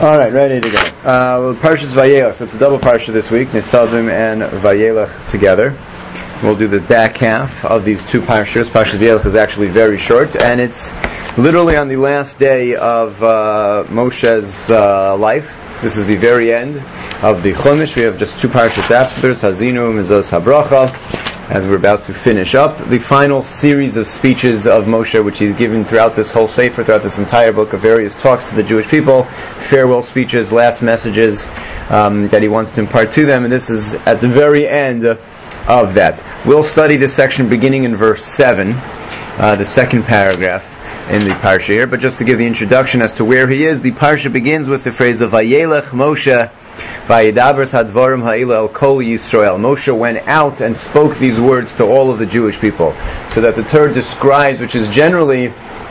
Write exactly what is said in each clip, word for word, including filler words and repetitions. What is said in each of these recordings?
All right, ready to go. Uh, Parshas Vayelech. So it's a double parsha this week, Nitzavim and Vayelech together. We'll do the back half of these two parshas. Parshas Vayelech is actually very short, and it's literally on the last day of uh, Moshe's uh, life. This is the very end of the Chumash. We have just two parshas after this, Hazinu, Mizos HaBracha, as we're about to finish up the final series of speeches of Moshe, which he's given throughout this whole Sefer, throughout this entire book, of various talks to the Jewish people, farewell speeches, last messages um, that he wants to impart to them, and this is at the very end of that. We'll study this section beginning in verse seven, uh, the second paragraph in the parsha here, but just to give the introduction as to where he is, the parsha begins with the phrase of Vayelech Moshe Vayidabers Hadvarim Ha'ila El Kol Yisrael. Moshe went out and spoke these words to all of the Jewish people. So that the Torah describes, which is generally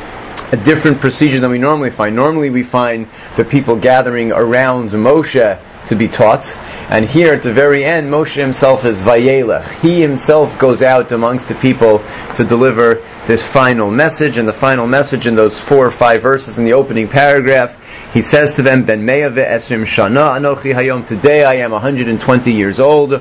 a different procedure than we normally find. Normally we find the people gathering around Moshe to be taught. And here at the very end, Moshe himself is Vayelech. He himself goes out amongst the people to deliver this final message. And the final message in those four or five verses in the opening paragraph, he says to them, Ben Meya ve'esrim shana anochi hayom. Today I am one hundred twenty years old.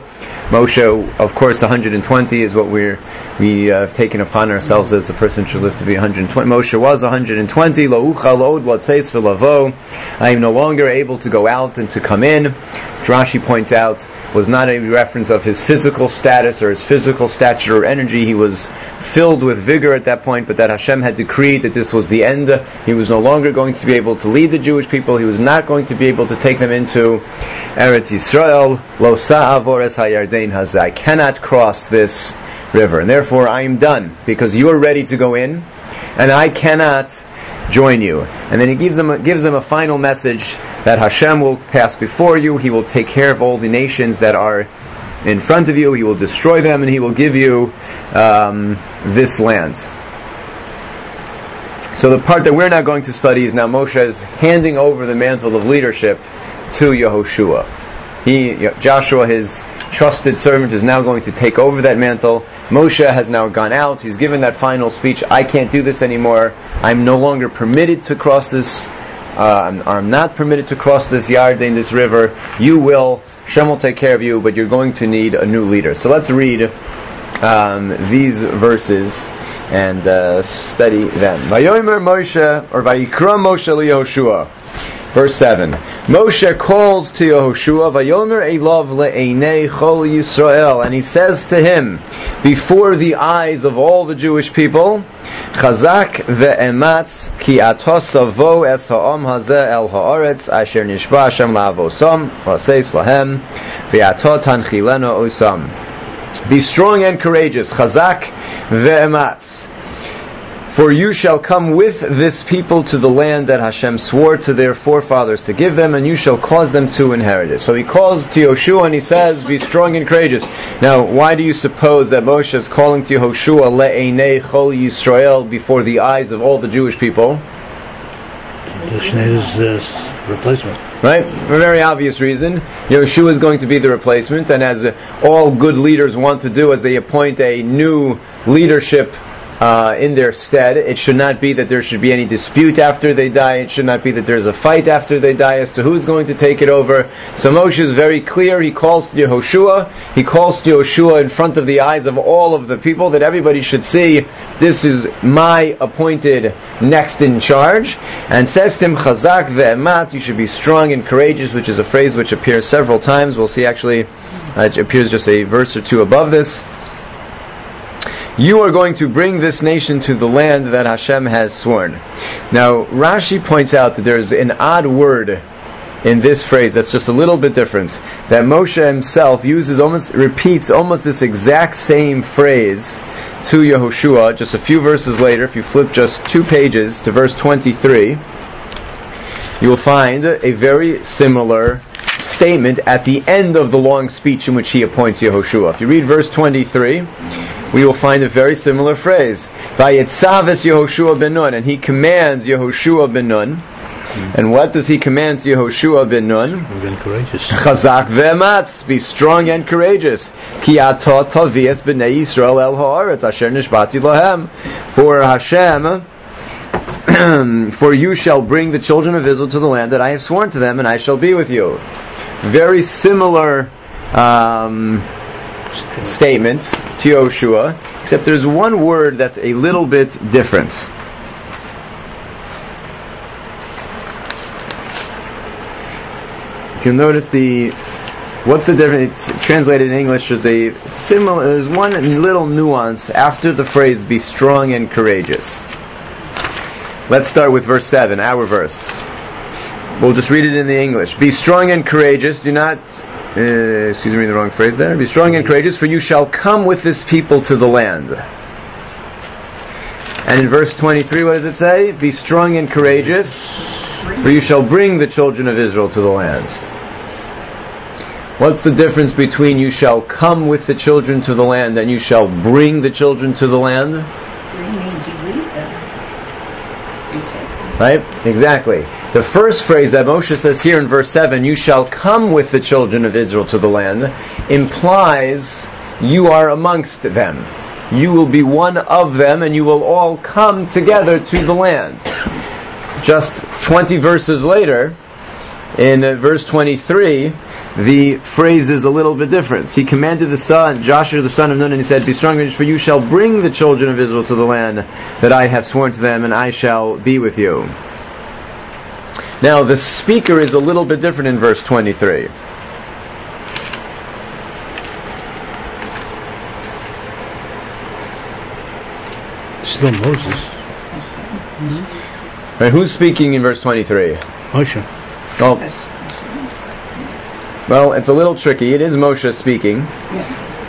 Moshe, of course, one hundred twenty is what we're we uh, have taken upon ourselves as a person should live to be one hundred twenty. Moshe was one hundred twenty. Lo uchal od latzeis v'lavo. I am no longer able to go out and to come in. Rashi points out, was not a reference of his physical status or his physical stature or energy. He was filled with vigor at that point, but that Hashem had decreed that this was the end. He was no longer going to be able to lead the Jewish people. He was not going to be able to take them into Eretz Yisrael. Lo sa'avor es hayardein hazeh. I cannot cross this river, and therefore I am done, because you are ready to go in, and I cannot join you. And then he gives them a, gives them a final message that Hashem will pass before you. He will take care of all the nations that are in front of you. He will destroy them, and He will give you um, this land. So the part that we're not going to study is now Moshe is handing over the mantle of leadership to Yehoshua. He, Joshua, his trusted servant, is now going to take over that mantle. Moshe has now gone out. He's given that final speech. I can't do this anymore. I'm no longer permitted to cross this. Uh, I'm, I'm not permitted to cross this Yarden, this river. You will. Hashem will take care of you, but you're going to need a new leader. So let's read um, these verses and uh, study them. Vayomer Moshe, or Vayikra Moshe liYehoshua. Verse seven. Moshe calls to Yehoshua, Vayomer Elav le'einei chol Yisrael, and he says to him, before the eyes of all the Jewish people, Chazak ve'ematz ki atos savo es ha'om hazeh el ha'aretz asher nishba Hashem la'avosam v'aseis lahem ve'atot hanchileno osam. Be strong and courageous. Chazak ve'ematz. For you shall come with this people to the land that Hashem swore to their forefathers to give them, and you shall cause them to inherit it. So he calls to Yehoshua and he says, be strong and courageous. Now, why do you suppose that Moshe is calling to Yehoshua, le'einei chol Yisrael, before the eyes of all the Jewish people? His uh, replacement. Right? For a very obvious reason. Yehoshua is going to be the replacement, and as uh, all good leaders want to do, as they appoint a new leadership Uh, in their stead, it should not be that there should be any dispute after they die. It should not be that there's a fight after they die as to who's going to take it over. So Moshe is very clear. He calls to Yehoshua. He calls to Yehoshua in front of the eyes of all of the people, that everybody should see, this is my appointed next in charge, and says to him, Chazak ve'emat, you should be strong and courageous, which is a phrase which appears several times. We'll see actually, uh, it appears just a verse or two above this. You are going to bring this nation to the land that Hashem has sworn. Now, Rashi points out that there's an odd word in this phrase that's just a little bit different. That Moshe himself uses, almost repeats almost this exact same phrase to Yehoshua just a few verses later. If you flip just two pages to verse twenty-three, you will find a very similar statement at the end of the long speech in which he appoints Yehoshua. If you read verse twenty-three, we will find a very similar phrase. Vayetzaves Yehoshua ben Nun, and he commands Yehoshua ben Nun. Mm. And what does he command Yehoshua ben Nun? Be courageous. Chazak ve'ematz, be strong and courageous. Ki atah tavias b'nei Yisrael el ha'aretz asher nishbati lahem. For Hashem For you shall bring the children of Israel to the land that I have sworn to them, and I shall be with you. Very similar um, statement to Yoshua, except there's one word that's a little bit different. If you'll notice the what's the difference? It's translated in English. There's a similar. There's one little nuance after the phrase "be strong and courageous." Let's start with verse seven, our verse. We'll just read it in the English. Be strong and courageous. Do not. Uh, excuse me, the wrong phrase there. Be strong and courageous, for you shall come with this people to the land. And in verse twenty-three, what does it say? Be strong and courageous, for you shall bring the children of Israel to the land. What's the difference between you shall come with the children to the land and you shall bring the children to the land? Bring means you lead them. You take them. Right? Exactly. The first phrase that Moshe says here in verse seven, you shall come with the children of Israel to the land, implies you are amongst them. You will be one of them and you will all come together to the land. Just twenty verses later, in uh, verse twenty-three, the phrase is a little bit different. He commanded the son, Joshua the son of Nun, and he said, be strong, for you shall bring the children of Israel to the land that I have sworn to them, and I shall be with you. Now, the speaker is a little bit different in verse twenty-three. Still Moses. Right, who's speaking in verse twenty-three? Moshe. Oh. Well, it's a little tricky. It is Moshe speaking. Yeah.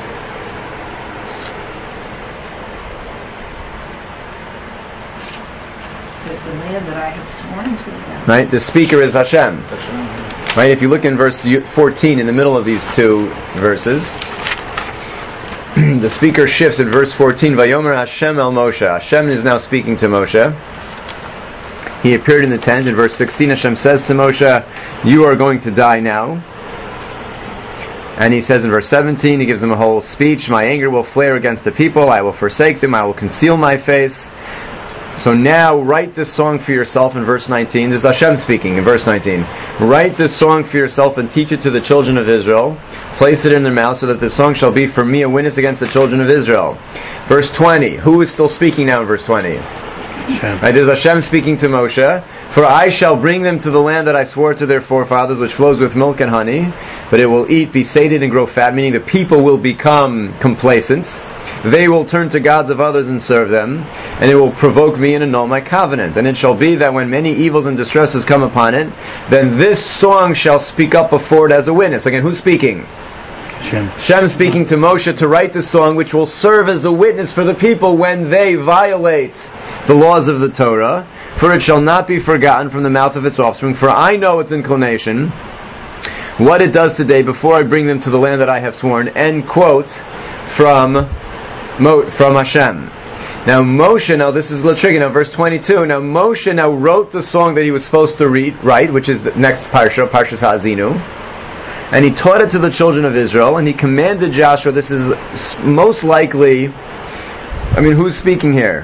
The, the land that I have sworn to them. Right? The speaker is Hashem. Right? If you look in verse fourteen, in the middle of these two verses, the speaker shifts at verse fourteen. Vayomer Hashem el Moshe. Hashem is now speaking to Moshe. He appeared in the tent. In verse sixteen, Hashem says to Moshe, you are going to die now. And he says in verse seventeen, he gives them a whole speech, my anger will flare against the people, I will forsake them, I will conceal my face. So now write this song for yourself in verse nineteen. This is Hashem speaking in verse nineteen. Write this song for yourself and teach it to the children of Israel. Place it in their mouth so that this song shall be for me a witness against the children of Israel. Verse twenty. Who is still speaking now in verse twenty? Right, there's Hashem speaking to Moshe. For I shall bring them to the land that I swore to their forefathers, which flows with milk and honey. But it will eat, be sated, and grow fat, meaning the people will become complacent. They will turn to gods of others and serve them, and it will provoke me and annul my covenant. And it shall be that when many evils and distresses come upon it, then this song shall speak up before it as a witness. Again, who's speaking? Hashem. Hashem speaking to Moshe to write this song, which will serve as a witness for the people when they violate the laws of the Torah. For it shall not be forgotten from the mouth of its offspring, for I know its inclination, what it does today before I bring them to the land that I have sworn. End quote from Mo, from Hashem. Now Moshe, now this is a little tricky, now verse twenty-two, now Moshe now wrote the song that he was supposed to read, write, which is the next parsha, Parshas Ha'azinu, and he taught it to the children of Israel, and he commanded Joshua, this is most likely, I mean, who's speaking here?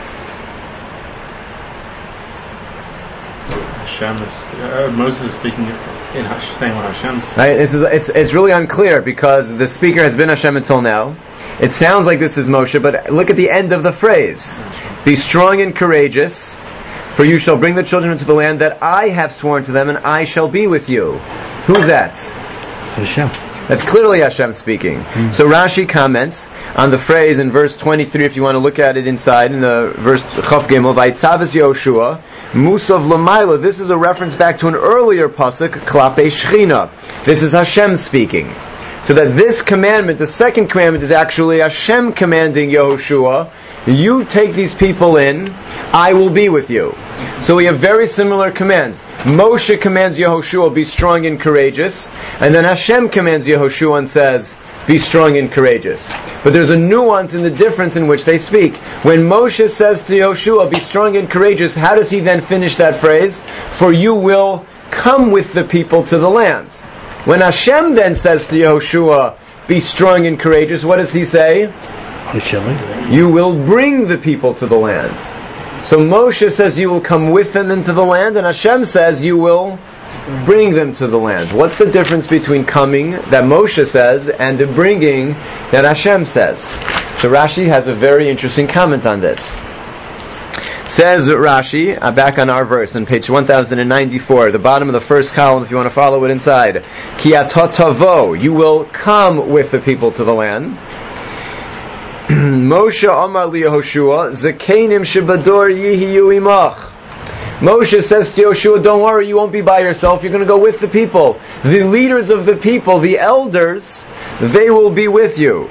Hashem is, uh, Moses is speaking in Hashem, saying what Hashem says. Right, this is, it's, it's really unclear because the speaker has been Hashem until now. It sounds like this is Moshe, but look at the end of the phrase. Be strong and courageous, for you shall bring the children into the land that I have sworn to them, and I shall be with you. Who's that? Hashem. That's clearly Hashem speaking. Mm. So Rashi comments on the phrase in verse twenty-three, if you want to look at it inside, in the verse Chaf Gimel, Vayitzaves Yoshua, Musav Lamaila. This is a reference back to an earlier pasuk, Klape Shechina. This is Hashem speaking. So that this commandment, the second commandment, is actually Hashem commanding Yehoshua, you take these people in, I will be with you. So we have very similar commands. Moshe commands Yehoshua, be strong and courageous, and then Hashem commands Yehoshua and says, be strong and courageous. But there's a nuance in the difference in which they speak. When Moshe says to Yehoshua, be strong and courageous, how does he then finish that phrase? For you will come with the people to the land. When Hashem then says to Yehoshua, be strong and courageous, what does he say? You will bring the people to the land. So Moshe says you will come with them into the land, and Hashem says you will bring them to the land. What's the difference between coming, that Moshe says, and the bringing that Hashem says? So Rashi has a very interesting comment on this. Says Rashi, uh, back on our verse, on page one thousand ninety-four, the bottom of the first column, if you want to follow it inside. Ki atotavo, you will come with the people to the land. Moshe Amar li Yehoshua, Zakenim shebador yihiyu imach. Moshe says to Yehoshua, don't worry, you won't be by yourself, you're going to go with the people. The leaders of the people, the elders, they will be with you.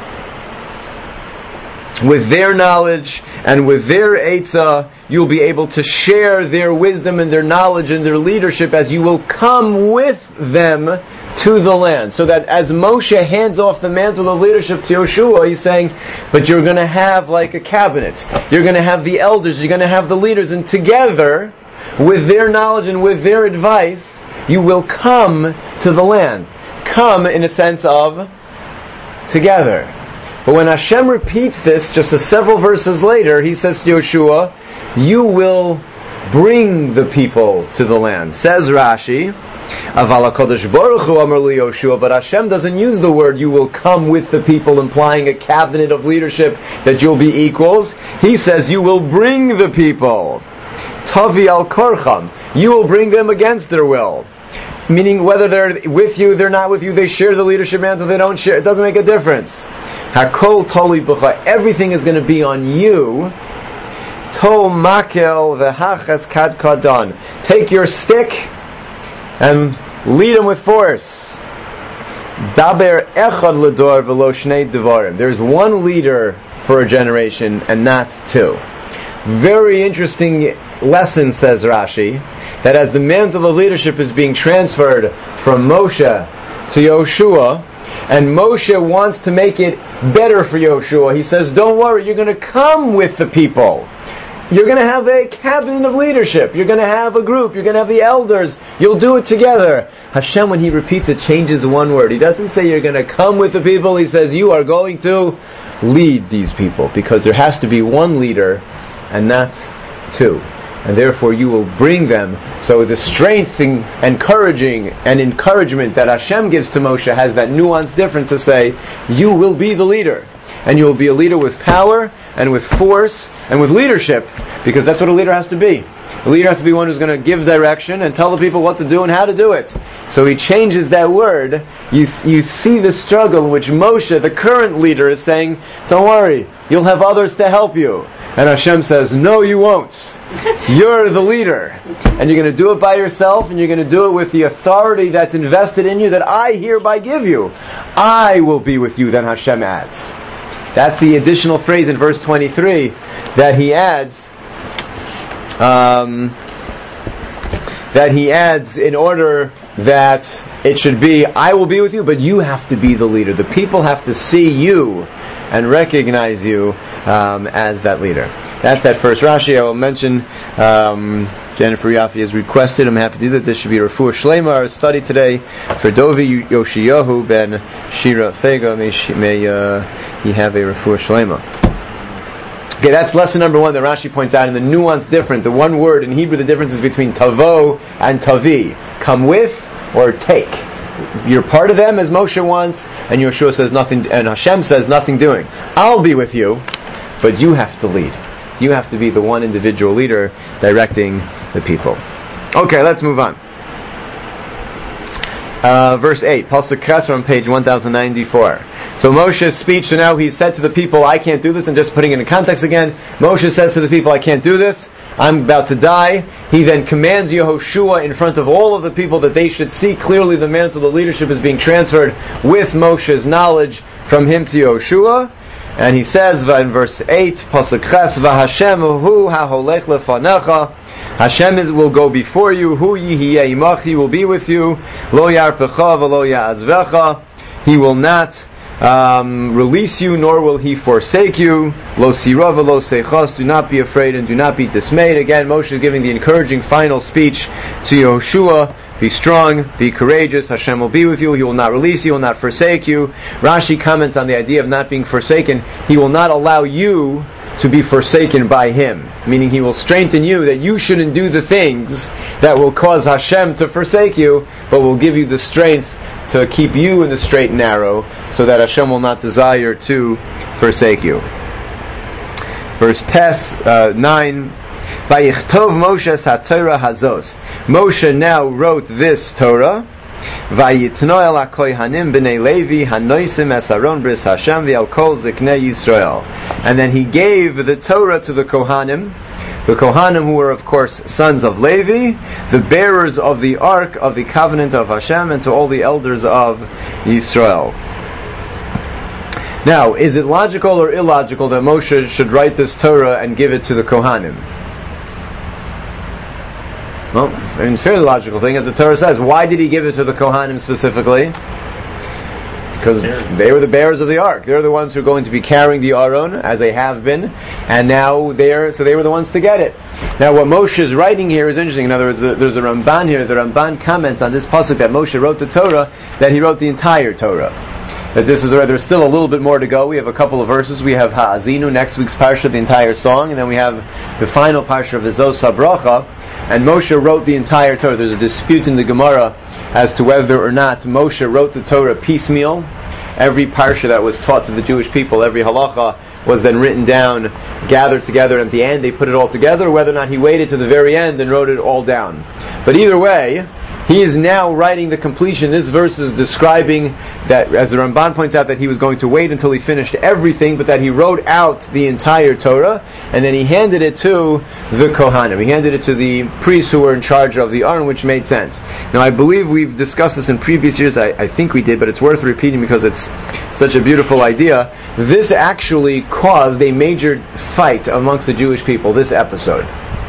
With their knowledge and with their eitzah, you'll be able to share their wisdom and their knowledge and their leadership as you will come with them to the land. So that as Moshe hands off the mantle of leadership to Yehoshua, he's saying, but you're going to have like a cabinet. You're going to have the elders, you're going to have the leaders, and together, with their knowledge and with their advice, you will come to the land. Come in a sense of together. But when Hashem repeats this, just a several verses later, He says to Yehoshua, you will bring the people to the land. Says Rashi, Aval HaKadosh Baruch Hu Amar li Yehoshua, but Hashem doesn't use the word you will come with the people, implying a cabinet of leadership that you'll be equals. He says you will bring the people. Tavi al korcham, you will bring them against their will. Meaning whether they're with you, they're not with you, they share the leadership mantle, they don't share, it doesn't make a difference. Hakol toli b'cha, everything is going to be on you. Tol makel v'hachas kad kadon, take your stick and lead them with force. Daber echad ledor v'lo shnei devarim, there's one leader for a generation and not two. Very interesting lesson, says Rashi, that as the mantle of leadership is being transferred from Moshe to Yehoshua, and Moshe wants to make it better for Yehoshua, he says, don't worry, you're going to come with the people. You're going to have a cabinet of leadership. You're going to have a group. You're going to have the elders. You'll do it together. Hashem, when He repeats it, changes one word. He doesn't say you're going to come with the people. He says you are going to lead these people, because there has to be one leader and not two. And therefore you will bring them. So the strength and encouraging and encouragement that Hashem gives to Moshe has that nuanced difference to say, you will be the leader. And you will be a leader with power and with force and with leadership, because that's what a leader has to be. A leader has to be one who's going to give direction and tell the people what to do and how to do it. So he changes that word. You, you see the struggle in which Moshe, the current leader, is saying, don't worry, you'll have others to help you. And Hashem says, no, you won't. You're the leader. And you're going to do it by yourself, and you're going to do it with the authority that's invested in you that I hereby give you. I will be with you, then Hashem adds. That's the additional phrase in verse twenty-three that he adds, um, that he adds in order that it should be, I will be with you, but you have to be the leader. The people have to see you and recognize you um, as that leader. That's that first Rashi. I will mention, um, Jennifer Yaffe has requested, I'm happy to do that, this should be Refuah Shlema, our study today, for Dovi Yoshiyahu ben Shira Fega. May, she, may uh, he have a Refuah Shlema. Okay, that's lesson number one that Rashi points out, and the nuance different. The one word in Hebrew, the difference is between tavo and tavi. Come with or take. You're part of them as Moshe wants, and Yehoshua says nothing, and Hashem says nothing doing. I'll be with you, but you have to lead. You have to be the one individual leader directing the people. Okay, let's move on. Uh, verse eight, Pasuk Ches on page one thousand ninety-four. So Moshe's speech, so now he said to the people, I can't do this, and just putting it in context again, Moshe says to the people, I can't do this, I'm about to die. He then commands Yehoshua in front of all of the people that they should see clearly the mantle of leadership is being transferred with Moshe's knowledge from him to Yehoshua. And he says in verse eight, Pasuk Ches, V'Hashem hu ha'holech lefanecha, Hashem is, will go before you, hu yihiyeh imach, He will be with you, lo yarpecha v'lo ya'azvecha, He will not um, release you, nor will He forsake you, lo sira v'lo seichas, do not be afraid and do not be dismayed. Again, Moshe is giving the encouraging final speech to Yehoshua, be strong, be courageous, Hashem will be with you, He will not release you, He will not forsake you. Rashi comments on the idea of not being forsaken. He will not allow you to be forsaken by Him. Meaning He will strengthen you that you shouldn't do the things that will cause Hashem to forsake you, but will give you the strength to keep you in the straight and narrow, so that Hashem will not desire to forsake you. Verse tes, uh, nine, Vayichtov Moshe HaTorah Hazos. Moshe now wrote this Torah, Vayitno el HaKohanim b'nei Levi hanoisim es Aaron bris Hashem v'al kol ziknei Yisrael. And then he gave the Torah to the Kohanim, the Kohanim who were of course sons of Levi, the bearers of the Ark of the Covenant of Hashem, and to all the elders of Yisrael. Now, is it logical or illogical that Moshe should write this Torah and give it to the Kohanim? Well, I mean, fairly logical thing, as the Torah says. Why did he give it to the Kohanim specifically? Because they were the bearers of the Ark. They're the ones who are going to be carrying the Aron, as they have been, and now they're, so they were the ones to get it. Now, what Moshe is writing here is interesting. In other words, there's a Ramban here. The Ramban comments on this pasuk that Moshe wrote the Torah, that he wrote the entire Torah. That this is, there's still a little bit more to go. We have a couple of verses. We have Ha'azinu, next week's parsha, the entire song, and then we have the final parsha of the Zos HaBracha. And Moshe wrote the entire Torah. There's a dispute in the Gemara as to whether or not Moshe wrote the Torah piecemeal. Every parsha that was taught to the Jewish people, every halacha, was then written down, gathered together, and at the end they put it all together, or whether or not he waited to the very end and wrote it all down. But either way, he is now writing the completion. This verse is describing that, as the Ramban points out, that he was going to wait until he finished everything, but that he wrote out the entire Torah, and then he handed it to the Kohanim. He handed it to the priests who were in charge of the Aron, which made sense. Now, I believe we've discussed this in previous years. I, I think we did, but it's worth repeating because it's such a beautiful idea. This actually caused a major fight amongst the Jewish people, this episode.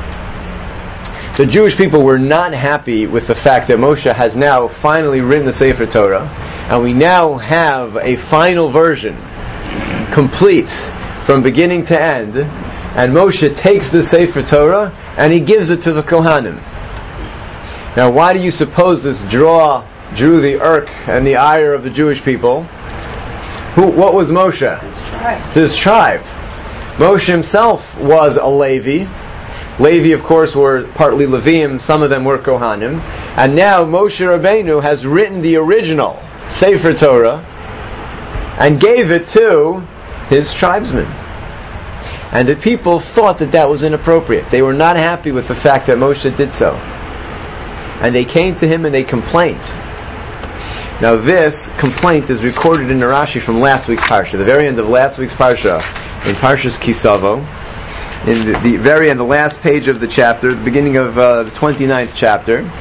The Jewish people were not happy with the fact that Moshe has now finally written the Sefer Torah, and we now have a final version, complete, from beginning to end, and Moshe takes the Sefer Torah, and he gives it to the Kohanim. Now, why do you suppose this draw drew the irk and the ire of the Jewish people? Who? What was Moshe? His tribe. It's his tribe. Moshe himself was a Levi. Levi, of course, were partly Leviim, some of them were Kohanim. And now Moshe Rabbeinu has written the original Sefer Torah and gave it to his tribesmen. And the people thought that that was inappropriate. They were not happy with the fact that Moshe did so. And they came to him and they complained. Now this complaint is recorded in the Rashi from last week's Parsha, the very end of last week's Parsha, in Parshas Kisavo. In the, the very end, the last page of the chapter, the beginning of uh, the twenty-ninth chapter,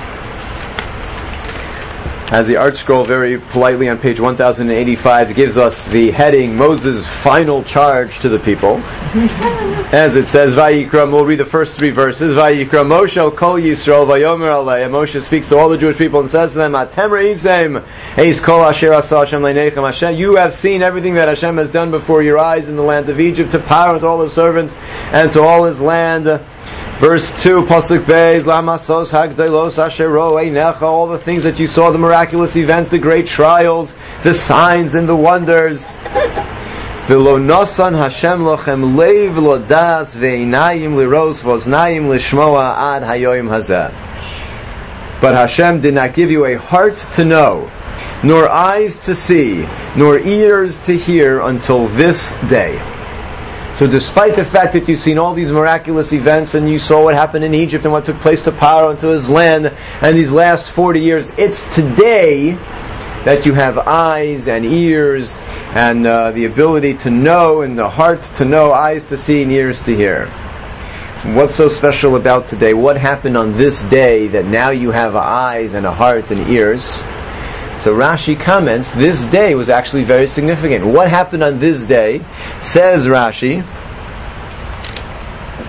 as the Art Scroll very politely on page one thousand eighty-five gives us the heading, Moses' final charge to the people. As it says, Vayikra, we'll read the first three verses, Vayikra Moshe al kol Yisrael vayomer alei, and Moshe speaks to all the Jewish people and says to them, Atem re'izem, eis kol asher asa Hashem leinechem Hashem, you have seen everything that Hashem has done before your eyes in the land of Egypt, to Paro, to all his servants, and to all his land. Verse two, Pasuk Beis, Lamasos hagdalos asher ro'ei necha, all the things that you saw, the miraculous events, the great trials, the signs and the wonders. V'lo nosan Hashem lochem leiv lo das ve'inayim liros v'oznayim lishmoa ad hayoyim hazeh. But Hashem did not give you a heart to know, nor eyes to see, nor ears to hear until this day. So despite the fact that you've seen all these miraculous events and you saw what happened in Egypt and what took place to Paro and to his land and these last forty years, it's today that you have eyes and ears and uh, the ability to know and the heart to know, eyes to see and ears to hear. What's so special about today? What happened on this day that now you have eyes and a heart and ears? So Rashi comments, this day was actually very significant. What happened on this day? Says Rashi,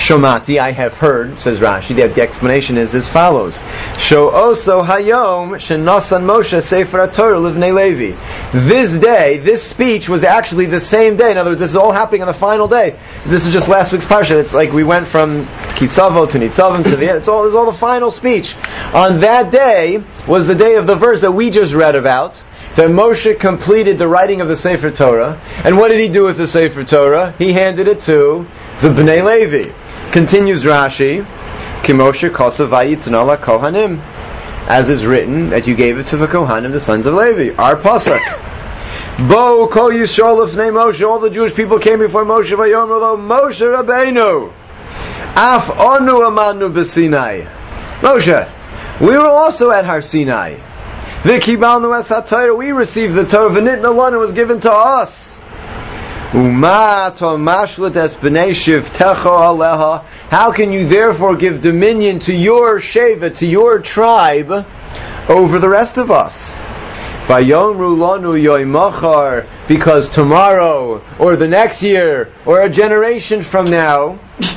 Shomati, I have heard, says Rashi. The, the explanation is as follows. Sho'oso hayom shenasan Moshe sefer HaTorah livnei Levi. This day, this speech was actually the same day. In other words, this is all happening on the final day. This is just last week's parsha. It's like we went from Kisavo to Nitzavim to the end. It's all, it's all the final speech. On that day was the day of the verse that we just read about, that Moshe completed the writing of the Sefer Torah. And what did he do with the Sefer Torah? He handed it to the Bnei Levi. Continues Rashi, Ki Moshe kosav vayitzna la kohanim, as is written that you gave it to the Kohanim, the sons of Levi. Our pasuk. Bo kol Yisrael lifnei Moshe. All the Jewish people came before Moshe. Vayomer lo Moshe Rabbeinu. Af onu amanu b'Sinai. Moshe, we were also at Har Sinai. V'kibalnu es haTorah. We received the Torah. V'nitna lanu, was given to us. How can you therefore give dominion to your Sheva, to your tribe, over the rest of us? Because tomorrow, or the next year, or a generation from now,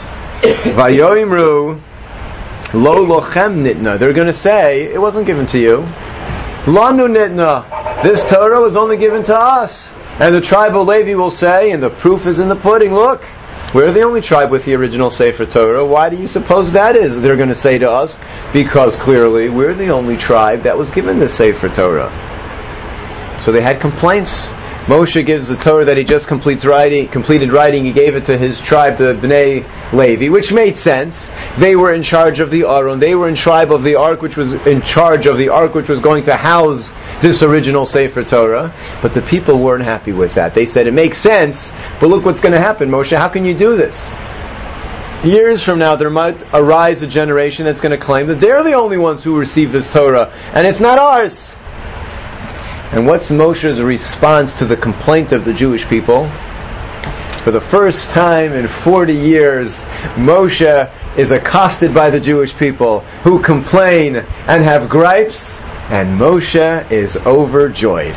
they're going to say, it wasn't given to you. Lanu nitna. This Torah was only given to us. And the tribe of Levi will say, and the proof is in the pudding, look, we're the only tribe with the original Sefer Torah. Why do you suppose that is? They're going to say to us, because clearly we're the only tribe that was given the Sefer Torah. So they had complaints. Moshe gives the Torah that he just completes writing, completed writing. He gave it to his tribe, the Bnei Levi, which made sense. They were in charge of the Aron. They were in tribe of the Ark, which was in charge of the Ark, which was going to house this original Sefer Torah. But the people weren't happy with that. They said, it makes sense, but look what's going to happen, Moshe. How can you do this? Years from now, there might arise a generation that's going to claim that they're the only ones who received this Torah, and it's not ours. And what's Moshe's response to the complaint of the Jewish people? For the first time in forty years, Moshe is accosted by the Jewish people who complain and have gripes, and Moshe is overjoyed.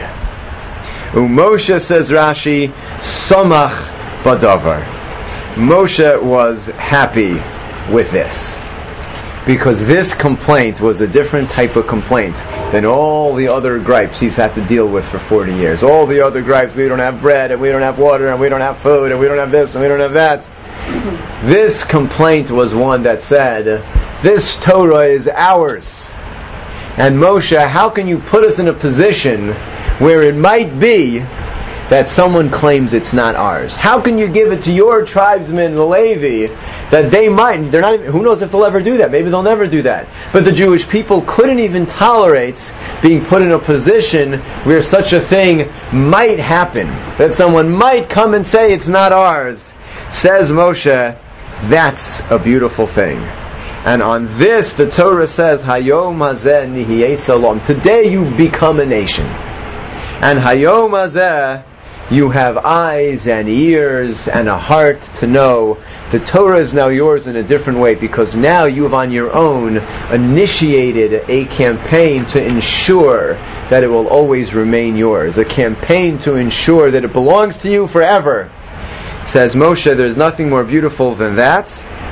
Moshe, says Rashi, Somach badavar. Moshe was happy with this, because this complaint was a different type of complaint than all the other gripes he's had to deal with for forty years. All the other gripes, we don't have bread, and we don't have water, and we don't have food, and we don't have this, and we don't have that. This complaint was one that said, this Torah is ours. And Moshe, how can you put us in a position where it might be that someone claims it's not ours? How can you give it to your tribesmen, the Levi, that they might, they're not even, who knows if they'll ever do that? Maybe they'll never do that. But the Jewish people couldn't even tolerate being put in a position where such a thing might happen, that someone might come and say it's not ours. Says Moshe, that's a beautiful thing. And on this, the Torah says, Hayom hazeh nihiyeh salom. Today you've become a nation. And Hayom hazeh, you have eyes and ears and a heart to know the Torah is now yours in a different way, because now you have on your own initiated a campaign to ensure that it will always remain yours. A campaign to ensure that it belongs to you forever. Says Moshe, there's nothing more beautiful than that.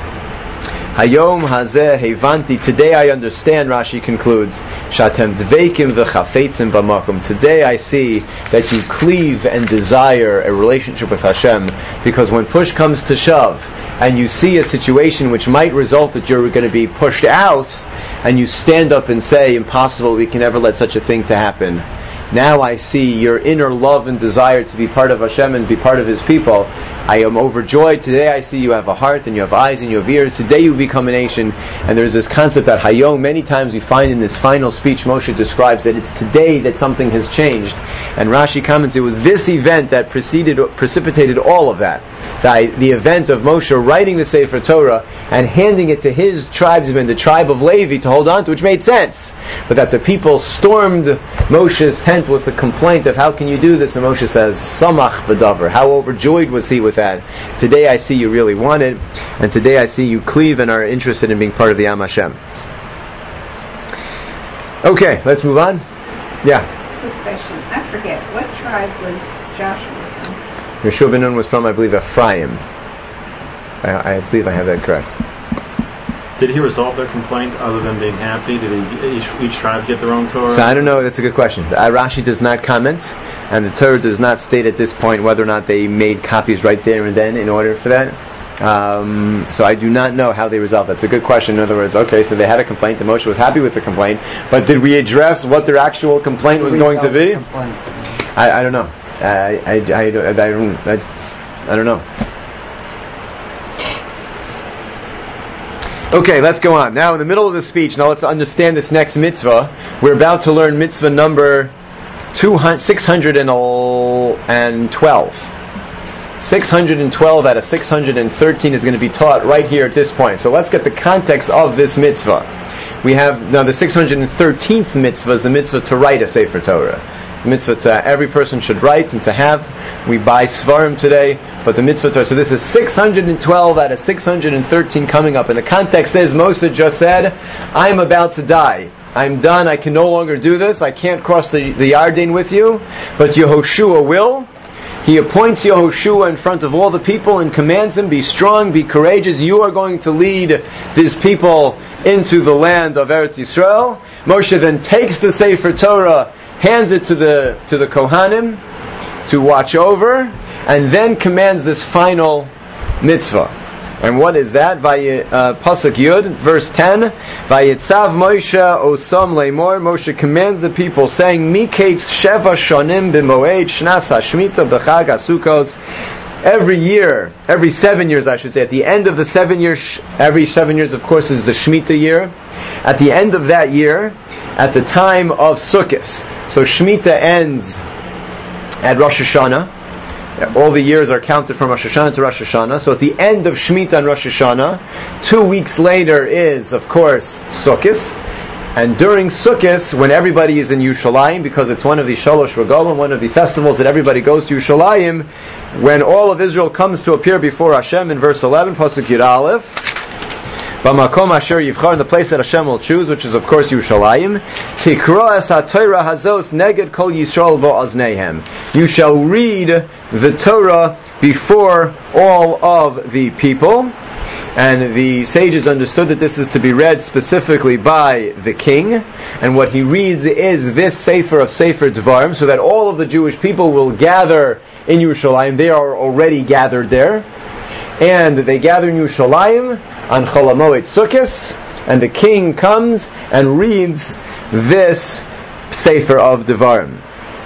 Hayom hazeh hevanti. Today I understand, Rashi concludes, Shatem dveikim v'chafetzim b'makom. Today I see that you cleave and desire a relationship with Hashem, because when push comes to shove, and you see a situation which might result that you're going to be pushed out, and you stand up and say, impossible, we can never let such a thing to happen. Now I see your inner love and desire to be part of Hashem and be part of His people. I am overjoyed. Today I see you have a heart and you have eyes and you have ears. Today you become a nation. And there's this concept that Hayom, many times we find in this final speech, Moshe describes that it's today that something has changed. And Rashi comments, it was this event that preceded, precipitated all of that. The, the event of Moshe writing the Sefer Torah and handing it to his tribesmen, the tribe of Levi, to hold on to, which made sense. But that the people stormed Moshe's tent with a complaint of how can you do this? And Moshe says, Samach b'davar. How overjoyed was he with that? Today I see you really want it, and today I see you cleave and are interested in being part of the Am Hashem. Okay, let's move on. Yeah. Quick question. I forget, what tribe was Joshua from? Yeshua ben Nun was from, I believe, Ephraim. I, I believe I have that correct. Did he resolve their complaint other than being happy? Did he, each, each tribe get their own Torah? So I don't know. That's a good question. Uh, Rashi does not comment, and the Torah does not state at this point whether or not they made copies right there and then in order for that. Um, so I do not know how they resolved that. It's a good question. In other words, okay, so they had a complaint, and Moshe was happy with the complaint, but did we address what their actual complaint was going to be? I, I don't know. I, I, I, I, don't, I, don't, I, I don't know. Okay, let's go on. Now, in the middle of the speech, now let's understand this next mitzvah. We're about to learn mitzvah number six hundred twelve. six hundred twelve out of six hundred thirteen is going to be taught right here at this point. So let's get the context of this mitzvah. We have, now the six hundred thirteenth mitzvah is the mitzvah to write a Sefer Torah. The mitzvah to every person should write and to have. We buy Svarim today, but the mitzvah Torah. So this is six hundred twelve out of six hundred thirteen coming up. And the context is, Moshe just said, I'm about to die. I'm done. I can no longer do this. I can't cross the, the Yarden with you. But Yehoshua will. He appoints Yehoshua in front of all the people and commands him, be strong, be courageous. You are going to lead these people into the land of Eretz Yisrael. Moshe then takes the Sefer Torah, hands it to the to the Kohanim to watch over, and then commands this final mitzvah. And what is that? Vay, uh, Pasuk Yud, verse ten. Vayitzav Moshe osam leimor. Moshe commands the people, saying, Miketz sheva shonim b'moed shnas hashmita b'chag hasukos. Every year, every seven years, I should say, at the end of the seven years, every seven years, of course, is the Shemitah year. At the end of that year, at the time of Sukkot, so Shemitah ends at Rosh Hashanah. All the years are counted from Rosh Hashanah to Rosh Hashanah. So at the end of Shemitah and Rosh Hashanah, two weeks later is, of course, Sukkot. And during Sukkot, when everybody is in Yerushalayim, because it's one of the Shalosh Regalim, one of the festivals that everybody goes to Yerushalayim, when all of Israel comes to appear before Hashem in verse eleven, Pasuk Yud Aleph, B'makom asher yivchar, in the place that Hashem will choose, which is of course Yerushalayim, Tikra es ha-Torah hazos neged kol Yisrael v'ozneihem. You shall read the Torah before all of the people. And the sages understood that this is to be read specifically by the king. And what he reads is this Sefer of Sefer Dvarim, so that all of the Jewish people will gather in Yerushalayim. They are already gathered there. And they gather in Yerushalayim on Chol HaMoed Sukkos, and the king comes and reads this Sefer of Dvarim.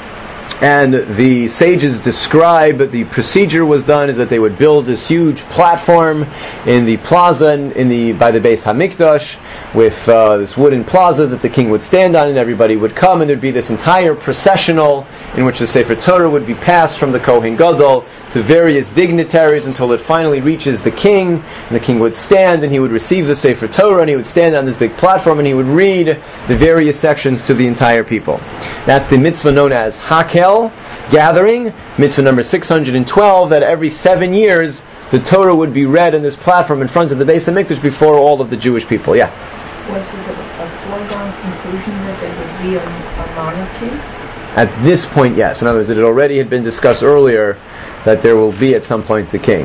And the sages describe the procedure was done is that they would build this huge platform in the plaza in the by the Beis Hamikdash with uh, this wooden plaza that the king would stand on, and everybody would come, and there'd be this entire processional in which the Sefer Torah would be passed from the Kohen Gadol to various dignitaries until it finally reaches the king, and the king would stand and he would receive the Sefer Torah, and he would stand on this big platform and he would read the various sections to the entire people. That's the mitzvah known as Hakel, gathering, mitzvah number six hundred twelve, that every seven years the Torah would be read in this platform in front of the Beis HaMikdash before all of the Jewish people. Yeah? Was it a, a foregone conclusion that there would be a, a monarchy? At this point, yes. In other words, it already had been discussed earlier that there will be at some point a king.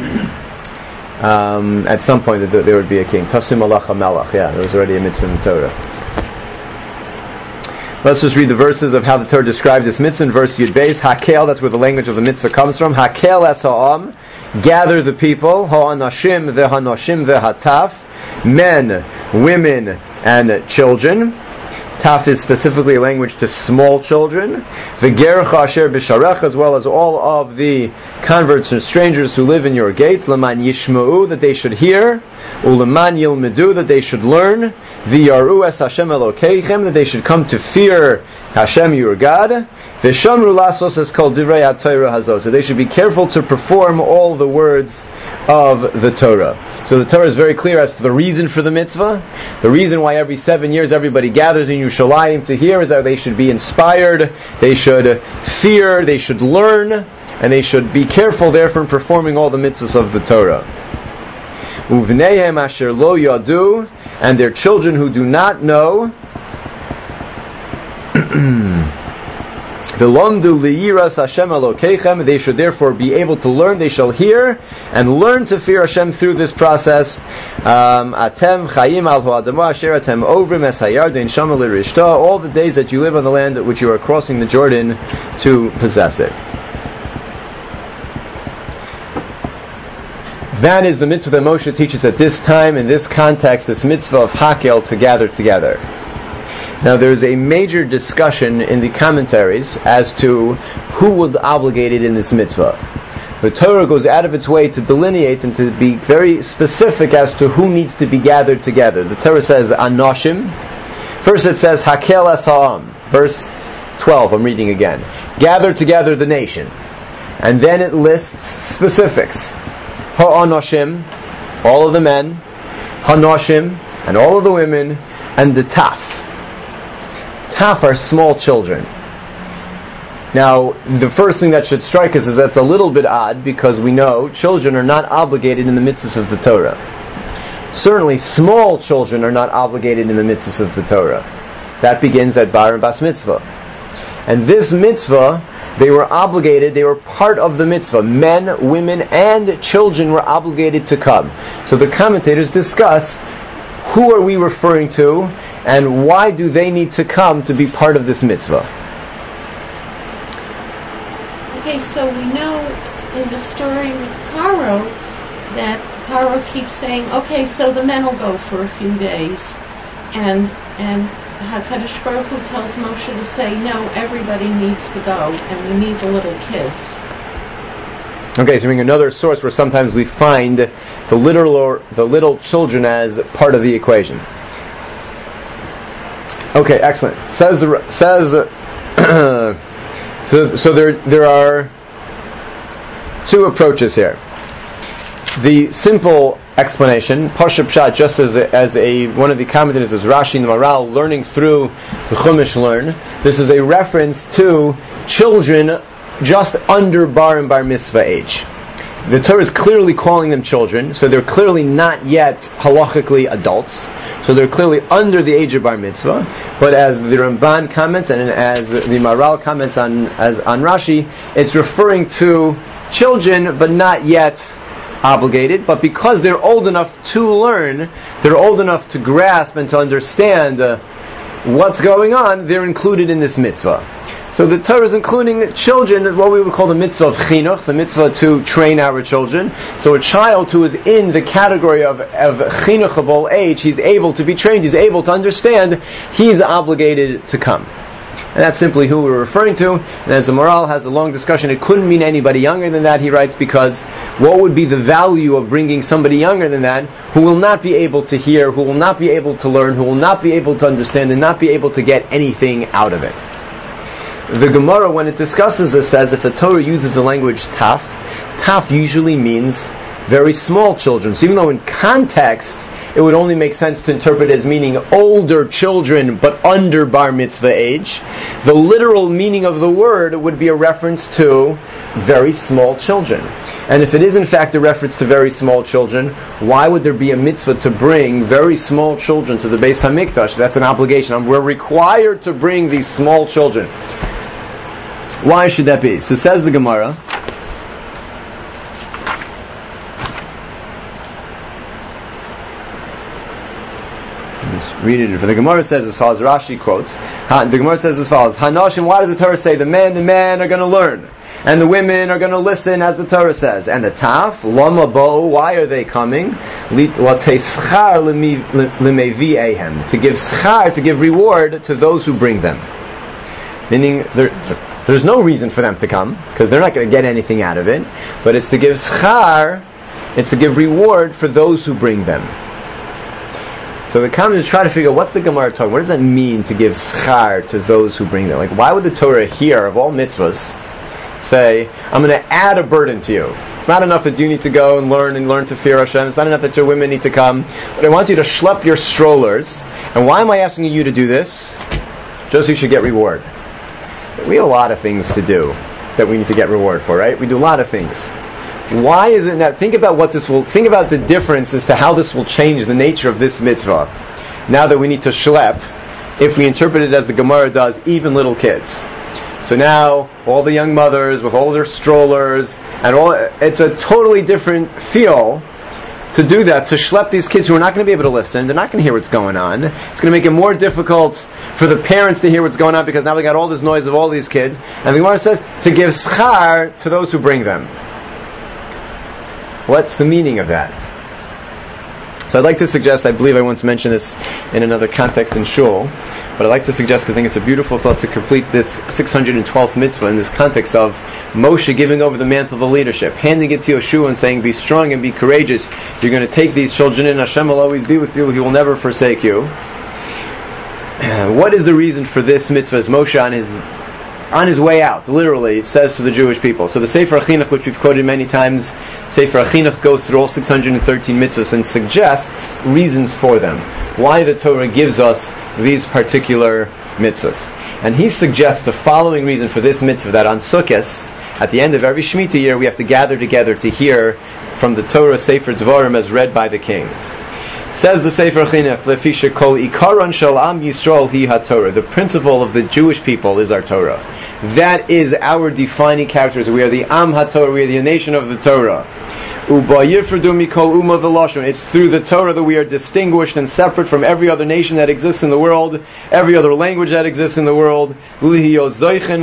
Um, at some point that there would be a king. Tasim Malach HaMelech. Yeah, there was already a mitzvah in the Torah. Let's just read the verses of how the Torah describes this mitzvah. In verse Yud Beis, Hakel, that's where the language of the mitzvah comes from. Hakel es ha'am, gather the people, ha'anashim ve'hanoshim ve'hataf, men, women, and children. Taf is specifically a language to small children. V'gercha asher b'sharech, as well as all of the converts and strangers who live in your gates. L'man yishma'u, that they should hear. U'leman yilmedu, that they should learn. V'yaru es Hashem Elokeichem, that they should come to fear Hashem your God. V'shamru lasos es kol divrei ha-Torah hazos, that they should be careful to perform all the words of the Torah. So the Torah is very clear as to the reason for the mitzvah. The reason why every seven years everybody gathers in Yerushalayim to hear is that they should be inspired, they should fear, they should learn, and they should be careful therefore in performing all the mitzvahs of the Torah. Uvneihem asher lo yadu, and their children who do not know. V'lomdu liyiras Hashem Elokeichem. They should therefore be able to learn. They shall hear and learn to fear Hashem through this process. Atem chayim al ha'adamah asher atem ovrim es hayarden shama l'rishta. All the days that you live on the land at which you are crossing the Jordan to possess it. That is the mitzvah that Moshe teaches at this time, in this context, this mitzvah of Hakel, to gather together. Now there is a major discussion in the commentaries as to who was obligated in this mitzvah. The Torah goes out of its way to delineate and to be very specific as to who needs to be gathered together. The Torah says Anoshim. First it says Hakel es ha'am. Verse twelve, I'm reading again. Gather together the nation. And then it lists specifics. Ha'anoshim, all of the men. Hanoshim, and all of the women. And the taf. Taf are small children. Now, the first thing that should strike us is that's a little bit odd, because we know children are not obligated in the mitzvahs of the Torah. Certainly, small children are not obligated in the mitzvahs of the Torah. That begins at bar and bas mitzvah. And this mitzvah, they were obligated, they were part of the mitzvah. Men, women, and children were obligated to come. So the commentators discuss who are we referring to, and why do they need to come to be part of this mitzvah. Okay, so we know in the story with Paro that Paro keeps saying, okay, so the men will go for a few days. And and HaKadosh Baruch Hu tells Moshe to say, no, everybody needs to go, and we need the little kids. Okay, so we have another source where sometimes we find the little or the little children as part of the equation. Okay, excellent. Says the says uh, so. So there there are two approaches here. The simple explanation, Pashup Pshat, just as a, as a one of the commentators is Rashi and the Maral learning through the Chumash learn. This is a reference to children just under bar and bar mitzvah age. The Torah is clearly calling them children, so they're clearly not yet halachically adults. So they're clearly under the age of bar mitzvah. But as the Ramban comments and as the Maral comments on as on Rashi, it's referring to children, but not yet obligated. But because they're old enough to learn, they're old enough to grasp and to understand uh, what's going on, they're included in this mitzvah. So the Torah is including children, what we would call the mitzvah of chinuch, the mitzvah to train our children. So a child who is in the category of, of chinuchable age, he's able to be trained, he's able to understand, he's obligated to come. And that's simply who we're referring to. And as the Maral has a long discussion, it couldn't mean anybody younger than that, he writes, because what would be the value of bringing somebody younger than that, who will not be able to hear, who will not be able to learn, who will not be able to understand, and not be able to get anything out of it. The Gemara, when it discusses this, says if the Torah uses the language taf, taf usually means very small children. So even though in context it would only make sense to interpret it as meaning older children but under bar mitzvah age, the literal meaning of the word would be a reference to very small children. And if it is in fact a reference to very small children, why would there be a mitzvah to bring very small children to the Beis HaMikdash? That's an obligation. We're required to bring these small children. Why should that be? So says the Gemara, let's read it. For the Gemara says as follows, Rashi quotes, the Gemara says as follows, Hanoshim, why does the Torah say the men, the men are going to learn, and the women are going to listen, as the Torah says, and the taf, lama bo, why are they coming? To give schar, to give reward to those who bring them. Meaning, there, there's no reason for them to come, because they're not going to get anything out of it, but it's to give schar, it's to give reward for those who bring them. So the commentators try to figure out what's the Gemara talking, what does that mean to give schar to those who bring them? Like, why would the Torah here, of all mitzvahs, say, I'm going to add a burden to you. It's not enough that you need to go and learn and learn to fear Hashem. It's not enough that your women need to come. But I want you to schlep your strollers. And why am I asking you to do this? Just so you should get reward. We have a lot of things to do that we need to get reward for, right? We do a lot of things. Why is it not? Think about what this will, think about the difference as to how this will change the nature of this mitzvah. Now that we need to schlep, if we interpret it as the Gemara does, even little kids. So now all the young mothers with all their strollers and all, it's a totally different feel to do that, to schlep these kids who are not going to be able to listen. They're not going to hear what's going on. It's going to make it more difficult for the parents to hear what's going on because now they got all this noise of all these kids. And the Gemara says to give schar to those who bring them. What's the meaning of that? So I'd like to suggest, I believe I once mentioned this in another context in Shul, but I'd like to suggest, I think it's a beautiful thought to complete this six hundred twelfth mitzvah in this context of Moshe giving over the mantle of leadership, handing it to Yoshua and saying, be strong and be courageous. You're going to take these children in. Hashem will always be with you. He will never forsake you. Uh, what is the reason for this mitzvah? As Moshe on his on his way out, literally, says to the Jewish people. So the Sefer Achinuch, which we've quoted many times, Sefer Achinuch goes through all six hundred thirteen mitzvahs and suggests reasons for them. Why the Torah gives us these particular mitzvahs. And he suggests the following reason for this mitzvah, that on Sukkot, at the end of every Shemitah year, we have to gather together to hear from the Torah Sefer Dvarim as read by the king. Says the Sefer Achinuch, Lefi shekol ikaron shel am Yisrael hi haTorah. The principle of the Jewish people is our Torah. That is our defining characters. We are the Am HaTorah. We are the nation of the Torah. Uba yifradu mikol uma v'lashon. It's through the Torah that we are distinguished and separate from every other nation that exists in the world, every other language that exists in the world. That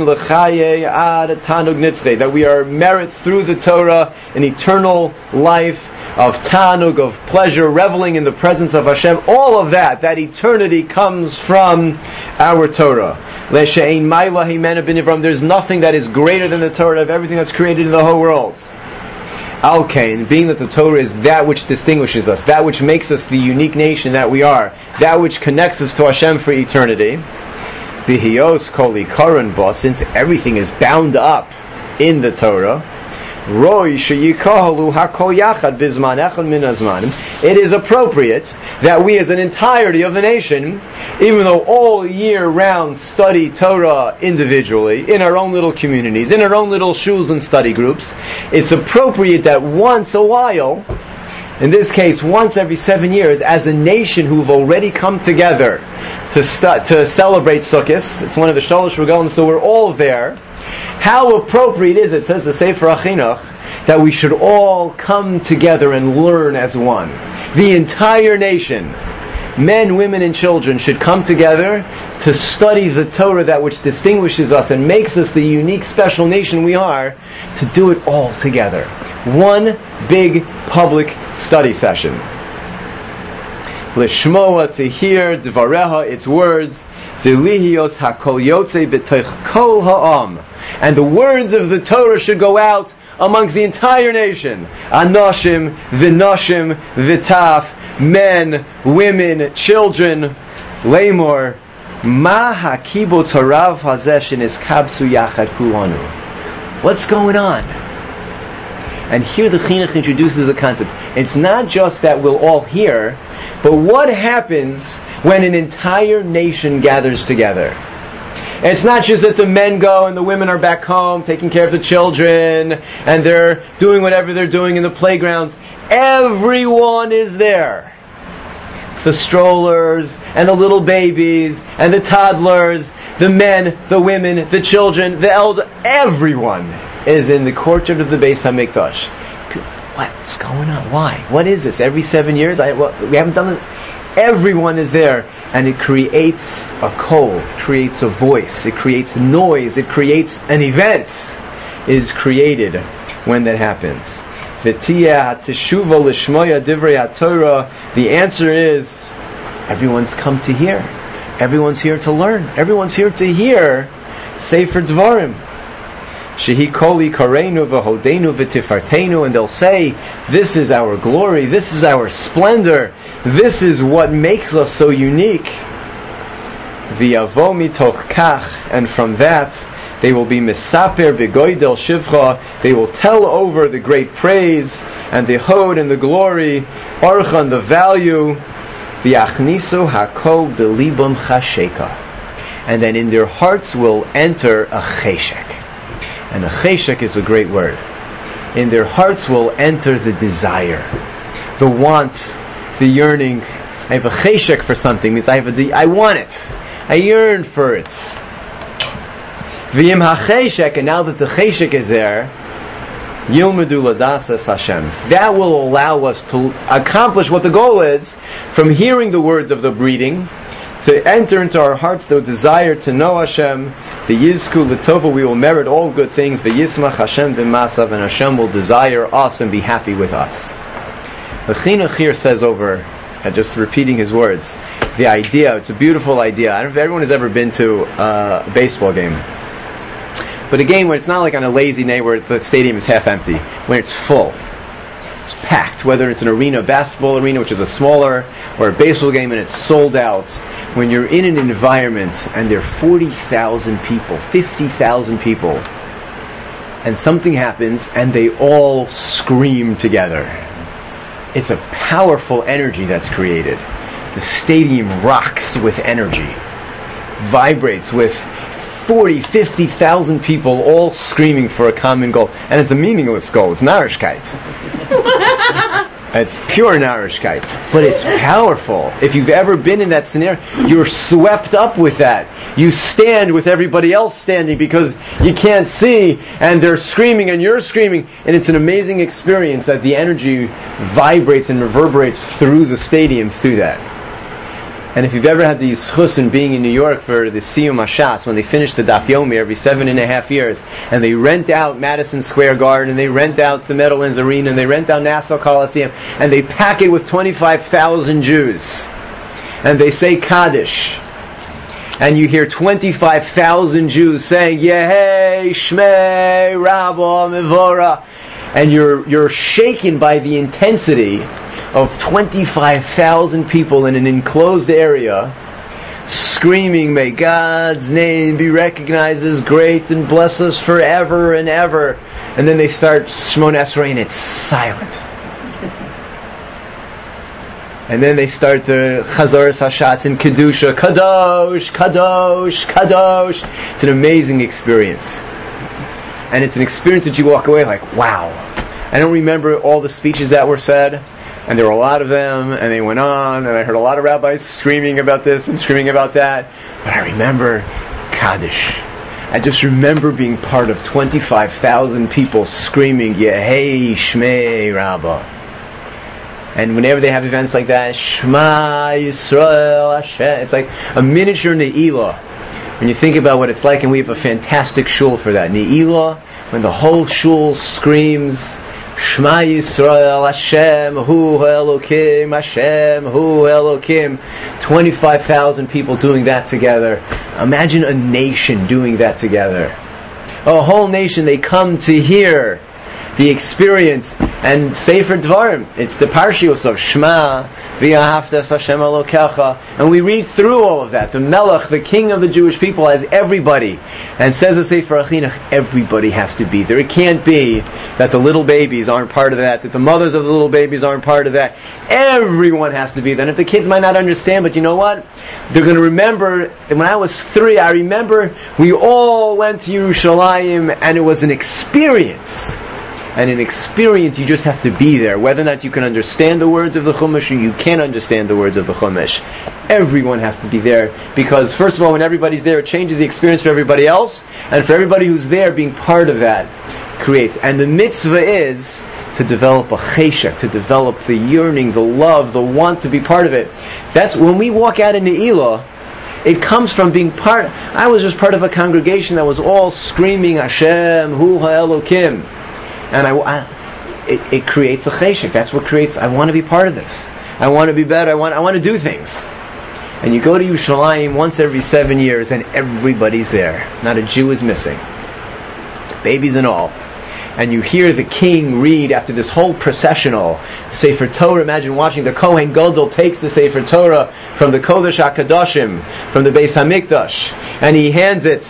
we are merit through the Torah an eternal life of tanug, of pleasure, reveling in the presence of Hashem. All of that, that eternity comes from our Torah. There's nothing that is greater than the Torah of everything that's created in the whole world. Al-Kain, being that the Torah is that which distinguishes us, that which makes us the unique nation that we are, that which connects us to Hashem for eternity. V'hiyos koli karan ba, since everything is bound up in the Torah. It is appropriate that we as an entirety of the nation, even though all year round study Torah individually, in our own little communities, in our own little shuls and study groups, it's appropriate that once a while, in this case once every seven years, as a nation who've already come together to stu- to celebrate Sukkot, it's one of the Shalosh Regalim, so we're all there. How appropriate is it, says the Sefer Achinuch, that we should all come together and learn as one. The entire nation, men, women, and children, should come together to study the Torah, that which distinguishes us and makes us the unique, special nation we are, to do it all together. One big public study session. Lishmoa, to hear, Dvareha, its words, V'lihios hakol yotzei b'toich kol ha'am. And the words of the Torah should go out amongst the entire nation. Anoshim, v'noshim, v'taf, men, women, children. Lemor, ma hakibutz harav hazeh sheniskabsu yachad kulanu. What's going on? And here the Chinuch introduces a concept. It's not just that we'll all hear, but what happens when an entire nation gathers together? It's not just that the men go and the women are back home taking care of the children and they're doing whatever they're doing in the playgrounds. Everyone is there. The strollers and the little babies and the toddlers, the men, the women, the children, the elder, everyone is in the courtyard of the Beis HaMikdash. What's going on? Why? What is this? Every seven years? I, well, we haven't done it. Everyone is there, and it creates a kol, it creates a voice, it creates noise, it creates an event is created when that happens. The answer is, everyone's come to hear. Everyone's here to learn. Everyone's here to hear Sefer Dvarim. Shehi koli kareinu v'hodenu v'tifartenu, and they'll say, this is our glory, this is our splendor, this is what makes us so unique. V'yavo mitoch kach, and from that they will be misaper b'goydel shivcha, they will tell over the great praise and the hod and the glory, orchan, the value, v'yachnisu hakol b'libam chasheka, and then in their hearts will enter a cheshek. And a cheshek is a great word. In their hearts will enter the desire, the want, the yearning. I have a cheshek for something, means I have a de- I want it. I yearn for it. V'yim ha'cheshek, and now that the cheshek is there, yilmedu ladasas Hashem. That will allow us to accomplish what the goal is, from hearing the words of the reading, to enter into our hearts the desire to know Hashem, the yizku l'tova, we will merit all good things, the yismach Hashem b'masav, and Hashem will desire us and be happy with us. The chinuch here says over, and just repeating his words, the idea, it's a beautiful idea. I don't know if everyone has ever been to uh, a baseball game. But a game where it's not like on a lazy night where the stadium is half empty, when it's full. It's packed, whether it's an arena, basketball arena, which is a smaller, or a baseball game and it's sold out. When you're in an environment and there are forty thousand people, fifty thousand people, and something happens and they all scream together. It's a powerful energy that's created. The stadium rocks with energy, vibrates with forty, fifty thousand people all screaming for a common goal. And it's a meaningless goal. It's Narishkeit. It's pure Narishkeit. But it's powerful. If you've ever been in that scenario, you're swept up with that. You stand with everybody else standing because you can't see, and they're screaming and you're screaming. And it's an amazing experience that the energy vibrates and reverberates through the stadium through that. And if you've ever had the zchus in being in New York for the Siyum HaShas, when they finish the Daf Yomi every seven and a half years, and they rent out Madison Square Garden, and they rent out the Meadowlands Arena, and they rent out Nassau Coliseum, and they pack it with twenty-five thousand Jews, and they say Kaddish, and you hear twenty-five thousand Jews saying Yehei Shmei Rabba Mevora, and you're you're shaken by the intensity of twenty-five thousand people in an enclosed area screaming, may God's name be recognized as great and bless us forever and ever. And then they start Shmona Esrei and it's silent. And then they start the Chazaras Hashatz in Kedusha, Kadosh, Kadosh, Kadosh. It's an amazing experience. And it's an experience that you walk away like, wow. I don't remember all the speeches that were said, and there were a lot of them, and they went on, and I heard a lot of rabbis screaming about this and screaming about that, but I remember Kaddish. I just remember being part of twenty-five thousand people screaming, Yehei Shmei Rabbah. And whenever they have events like that, Shema Yisrael Hashem, it's like a miniature Ne'ilah. When you think about what it's like, and we have a fantastic shul for that. Ne'ilah, when the whole shul screams, Shema Yisrael Hashem Hu Elokim Hashem Hu Elokim. twenty-five thousand people doing that together. Imagine a nation doing that together. A whole nation, they come to hear the experience and Sefer Dvarim. It's the Parshios of Shema V'ahavta Hashem Elokecha, and we read through all of that. The Melech, the king of the Jewish people, has everybody, and says the Sefer Achinuch, everybody has to be there. It can't be that the little babies aren't part of that, that the mothers of the little babies aren't part of that. Everyone has to be there. And if the kids might not understand, but you know what? They're going to remember. When I was three, I remember we all went to Yerushalayim, and it was an experience. And an experience, you just have to be there. Whether or not you can understand the words of the Chumash or you can't understand the words of the Chumash. Everyone has to be there. Because first of all, when everybody's there, it changes the experience for everybody else. And for everybody who's there, being part of that creates. And the mitzvah is to develop a cheshek, to develop the yearning, the love, the want to be part of it. That's when we walk out in Ne'ilah, it comes from being part. I was just part of a congregation that was all screaming Hashem, Hu Ha'elokim. And I, I it, it creates a cheshek. That's what creates, I want to be part of this. I want to be better. I want I want to do things. And you go to Yerushalayim once every seven years and everybody's there. Not a Jew is missing. Babies and all. And you hear the king read after this whole processional Sefer Torah. Imagine watching the Kohen Gadol takes the Sefer Torah from the Kodesh HaKadoshim, from the Beis HaMikdash, and he hands it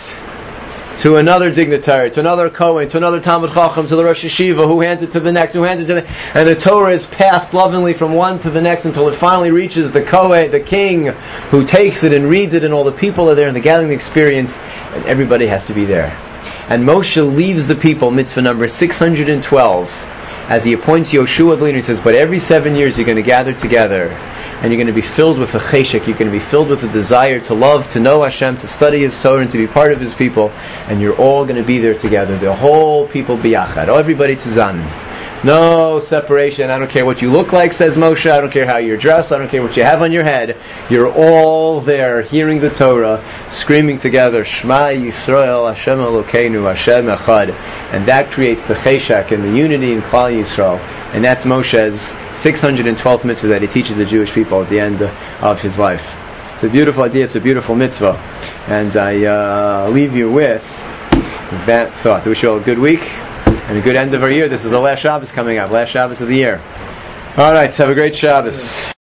to another dignitary, to another Kohen, to another Talmud Chacham, to the Rosh Yeshiva, who hands it to the next, who hands it to the and the Torah is passed lovingly from one to the next until it finally reaches the Kohen, the king, who takes it and reads it, and all the people are there in the gathering experience, and everybody has to be there. And Moshe leaves the people, mitzvah number six hundred twelve, as he appoints Yoshua the leader. He says, but every seven years you're going to gather together and you're going to be filled with a cheshek, you're going to be filled with a desire to love, to know Hashem, to study His Torah, and to be part of His people, and you're all going to be there together, the whole people biyachad, everybody zusammen. No separation. I don't care what you look like, says Moshe. I don't care how you're dressed. I don't care what you have on your head. You're all there, hearing the Torah, screaming together, Shema Yisrael, Hashem Elokeinu, Hashem Echad. And that creates the cheshek and the unity in Klal Yisrael. And that's Moshe's six hundred twelfth mitzvah that he teaches the Jewish people at the end of his life. It's a beautiful idea. It's a beautiful mitzvah. And I uh, leave you with that thought. I wish you all a good week and a good end of our year. This is the last Shabbos coming up, last Shabbos of the year. All right, have a great Shabbos.